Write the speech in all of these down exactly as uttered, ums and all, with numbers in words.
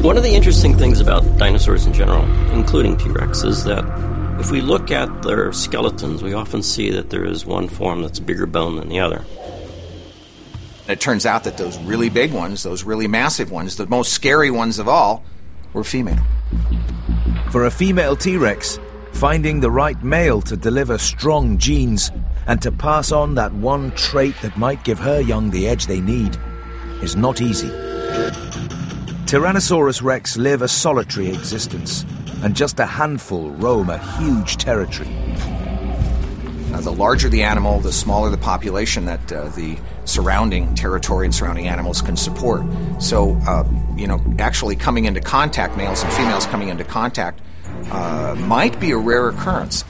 One of the interesting things about dinosaurs in general, including T-Rex, is that if we look at their skeletons, we often see that there is one form that's bigger bone than the other. It turns out that those really big ones, those really massive ones, the most scary ones of all, were female. For a female T-Rex, finding the right male to deliver strong genes and to pass on that one trait that might give her young the edge they need is not easy. Tyrannosaurus rex live a solitary existence, and just a handful roam a huge territory. Uh, the larger the animal, the smaller the population that uh, the surrounding territory and surrounding animals can support. So, uh, you know, actually coming into contact, males and females coming into contact, uh, might be a rare occurrence.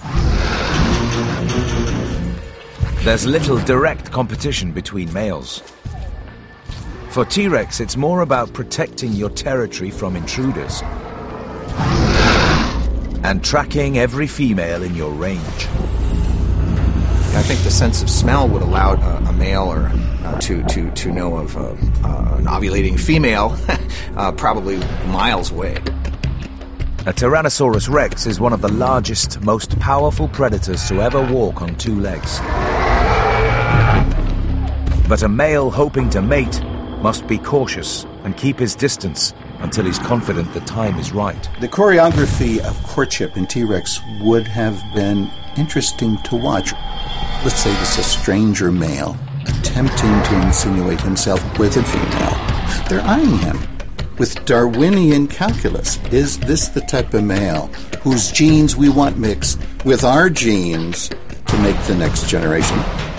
There's little direct competition between males. For T-Rex, it's more about protecting your territory from intruders and tracking every female in your range. I think the sense of smell would allow uh, a male or uh, to, to, to know of uh, uh, an ovulating female uh, probably miles away. A Tyrannosaurus rex is one of the largest, most powerful predators to ever walk on two legs. But a male hoping to mate must be cautious and keep his distance until he's confident the time is right. The choreography of courtship in T-Rex would have been interesting to watch. Let's say this is a stranger male attempting to insinuate himself with a female. They're eyeing him with Darwinian calculus. Is this the type of male whose genes we want mixed with our genes to make the next generation?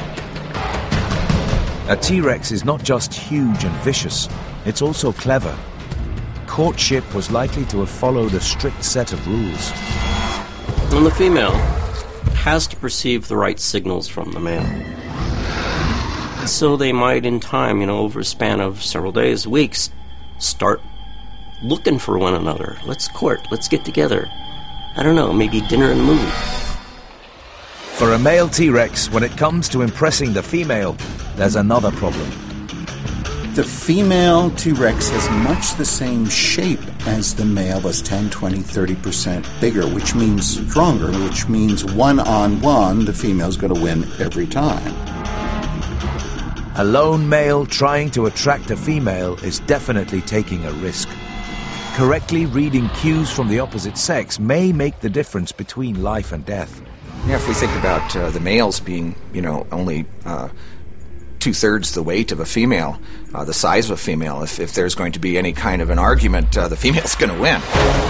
A T-Rex is not just huge and vicious, it's also clever. Courtship was likely to have followed a strict set of rules. And the female has to perceive the right signals from the male. So they might, in time, you know, over a span of several days, weeks, start looking for one another. Let's court, let's get together. I don't know, maybe dinner and a movie. For a male T-Rex, when it comes to impressing the female, there's another problem. The female T-Rex has much the same shape as the male, as ten, twenty, thirty percent bigger, which means stronger, which means one-on-one, the female's going to win every time. A lone male trying to attract a female is definitely taking a risk. Correctly reading cues from the opposite sex may make the difference between life and death. Yeah, if we think about uh, the males being, you know, only uh, two-thirds the weight of a female, uh, the size of a female, if, if there's going to be any kind of an argument, uh, the female's going to win.